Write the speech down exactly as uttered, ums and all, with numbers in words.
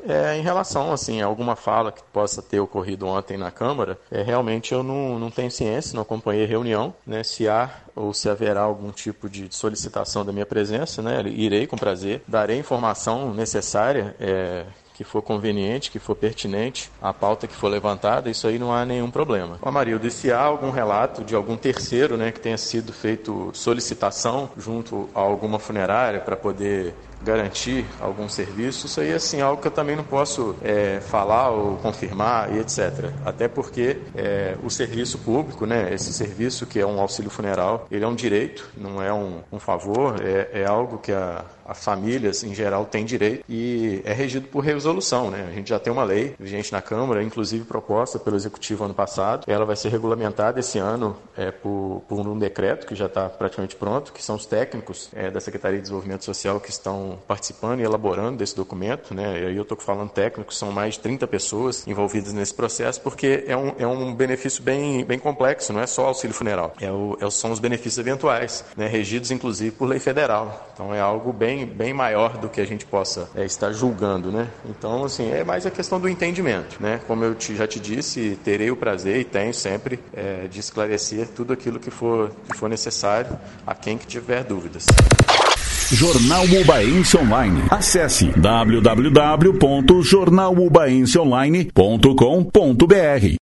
É, em relação assim, a alguma fala que possa ter ocorrido ontem na Câmara, é, realmente eu não, não tenho ciência, não acompanhei a reunião, né, se há ou se haverá algum tipo de solicitação da minha presença, né, irei com prazer, darei informação necessária, é, que for conveniente, que for pertinente à pauta que for levantada, isso aí não há nenhum problema. Amarildo, e se há algum relato de algum terceiro, né, que tenha sido feito solicitação junto a alguma funerária para poder garantir algum serviço, isso aí é assim, algo que eu também não posso é, falar ou confirmar e etcétera. Até porque é, o serviço público, né, esse serviço que é um auxílio funeral, ele é um direito, não é um, um favor, é, é algo que a, as famílias em geral têm direito e é regido por resolução, né? A gente já tem uma lei vigente na Câmara, inclusive proposta pelo Executivo ano passado, ela vai ser regulamentada esse ano é, por, por um decreto que já está praticamente pronto, que são os técnicos é, da Secretaria de Desenvolvimento Social que estão participando e elaborando desse documento, né? E aí eu estou falando técnicos, são mais de trinta pessoas envolvidas nesse processo, porque é um, é um benefício bem, bem complexo, não é só auxílio funeral, é o, é, são os benefícios eventuais, né? Regidos inclusive por lei federal, então é algo bem, bem maior do que a gente possa é, estar julgando, né? Então, assim, é mais a questão do entendimento, né? Como eu te, já te disse, terei o prazer e tenho sempre é, de esclarecer tudo aquilo que for, que for necessário a quem que tiver dúvidas. Jornal Ubaense Online. Acesse w w w ponto jornal ubaense online ponto com ponto b r.